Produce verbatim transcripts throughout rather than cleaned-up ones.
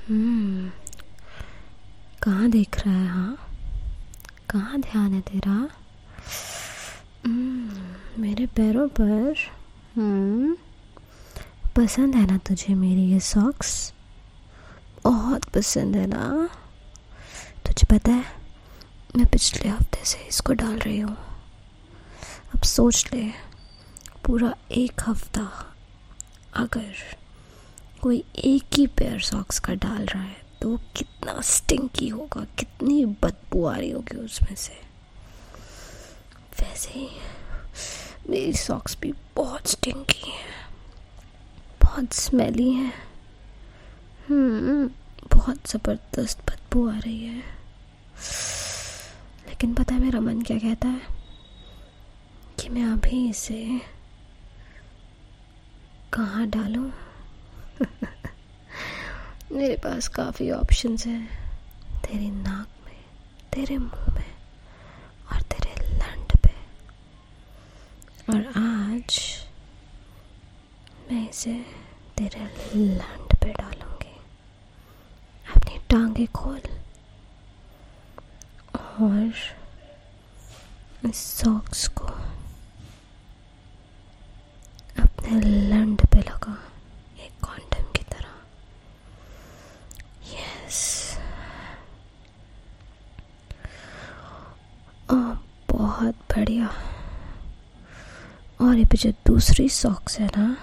हम्म कहाँ देख रहा है? हाँ, कहाँ ध्यान है तेरा? हम्म मेरे पैरों पर। हम्म पसंद है ना तुझे मेरी ये सॉक्स? बहुत पसंद है ना? तुझे पता है, मैं पिछले हफ्ते से इसको डाल रही हूँ। अब सोच ले, पूरा एक हफ्ता अगर कोई एक ही पेयर सॉक्स का डाल रहा है तो कितना स्टिंकी होगा, कितनी बदबू आ रही होगी उसमें से। वैसे ही मेरी सॉक्स भी बहुत स्टिंकी हैं, बहुत स्मेली हैं। हम्म बहुत ज़बरदस्त बदबू आ रही है। लेकिन पता है मेरा मन क्या कहता है? कि मैं अभी इसे कहाँ डालूं? मेरे पास काफ़ी ऑप्शंस हैं। तेरी नाक में, तेरे मुंह में और तेरे लंड पे। और आज मैं इसे तेरे लंड पे डालूंगी। अपनी टांगे खोल और इस सॉक्स को अपने लंड पे लगा, एक कॉन्डम की तरह। यस। ओह बहुत बढ़िया। और ये पे जो दूसरी सॉक्स है ना,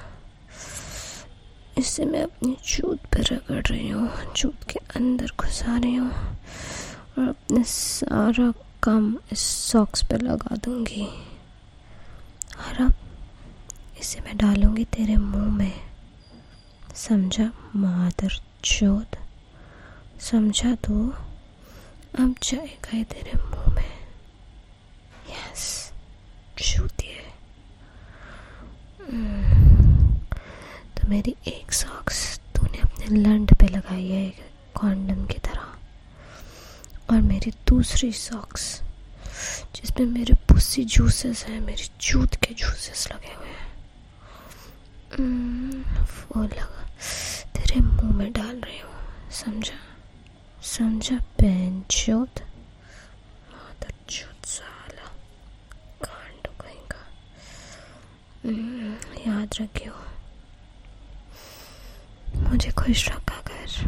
इससे मैं अपनी जूत पे रगड़ रही हूँ, जूत के अंदर घुसा रही हूँ और अपने सारा काम इस सॉक्स पे लगा दूंगी। और अब इसे मैं डालूंगी तेरे मुंह में। समझा मादर चोद? समझा? तो अब जाएगा ये तेरे मुंह में। यस, चूतिए। तो मेरी एक सॉक्स तूने अपने लंड पे लगाई है एक कॉन्डम की तरह, और मेरी दूसरी सॉक्स जिसमें मेरे पुस्सी जूसेस हैं, मेरी जूत के जूसेस लगे हुए हैं, वो लगा तेरे मुंह में डाल रही हूँ। समझा? समझा बेंचोद? मादर चोद साला, कांड कहीं का। याद रखियो, मुझे खुश रखा कर।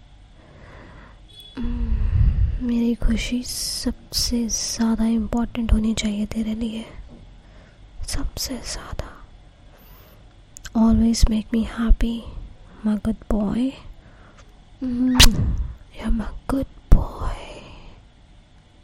मेरी खुशी सबसे ज़्यादा इम्पोर्टेंट होनी चाहिए तेरे लिए, सबसे ज़्यादा। Always make me happy, my good boy. You're my good